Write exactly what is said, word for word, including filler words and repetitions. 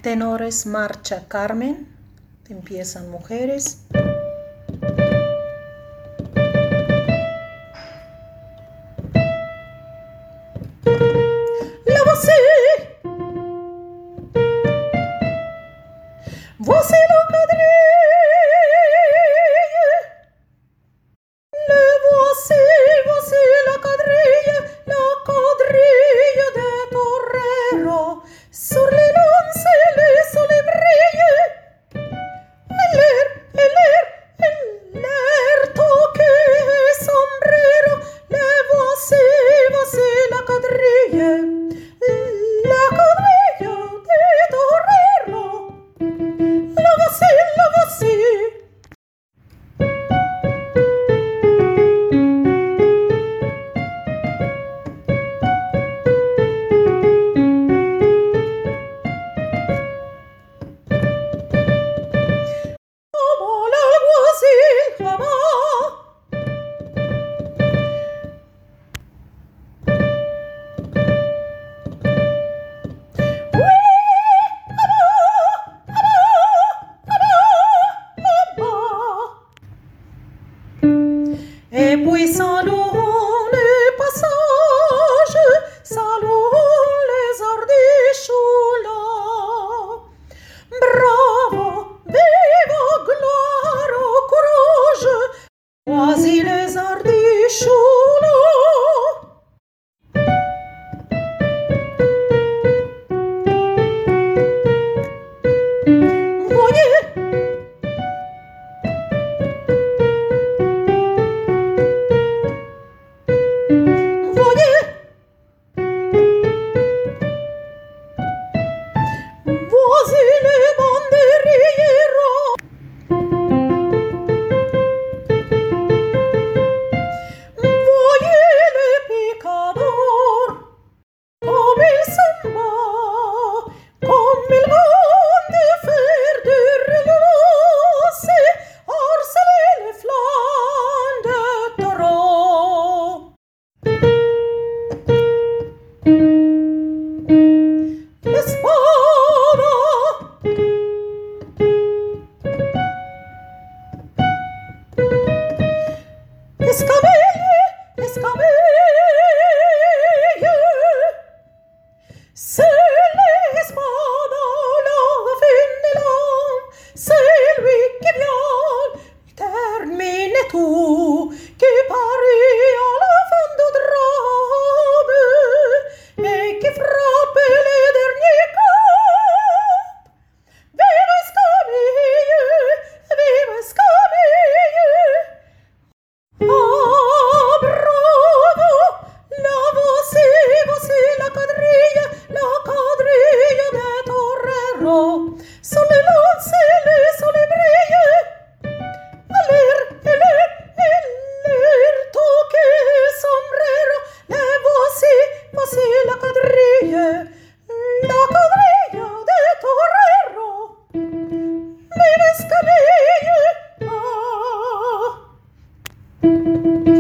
Tenores, marcha Carmen. Empiezan mujeres. La voici, voici la quadrille, le voici, voici la quadrille, la quadrille de Torero, sur les lances les soleils brillent, el air, el air, el air toque sombrero, le voici, voici la quadrille. La quadrilla de Torero, la voici, la voici. Como l'alguacil jamás. Et puis saluons le passage, saluons les ardichauds là. Bravo, vive, gloire, courage, voici les ardichauds là. Voyez, voici les banderilleros. Voyez les picadors, comme ils s'en vont, comme ils vont de faire de relancer, harceler les flancs de taureau. L'espada, escabelle, escabelle, c'est l'espada, la fin de l'homme, c'est lui qui vient, il termine tout, qui parie à la fin du drame, et qui frappe les derniers coups. Vive Escamille, vive Escamille. Ah, bravo, la voici, voici la quadrille, la quadrille de Torero. Sur les lances, les soleils brillent, l'air, l'air, l'air toque sombrero, les voici, voici la quadrille, la quadrille de Torero. Vive Escamille, ah.